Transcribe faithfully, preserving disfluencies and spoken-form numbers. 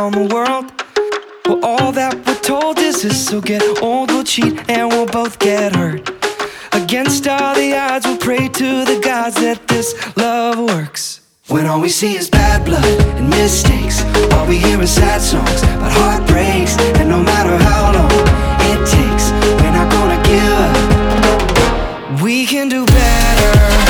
around the world. Well, all that we're told is this, so get old, we'll cheat, and we'll both get hurt. Against all the odds, we'll pray to the gods that this love works. When all we see is bad blood and mistakes, all we hear is sad songs about heartbreaks. And no matter how long it takes, we're not gonna give up. We can do better.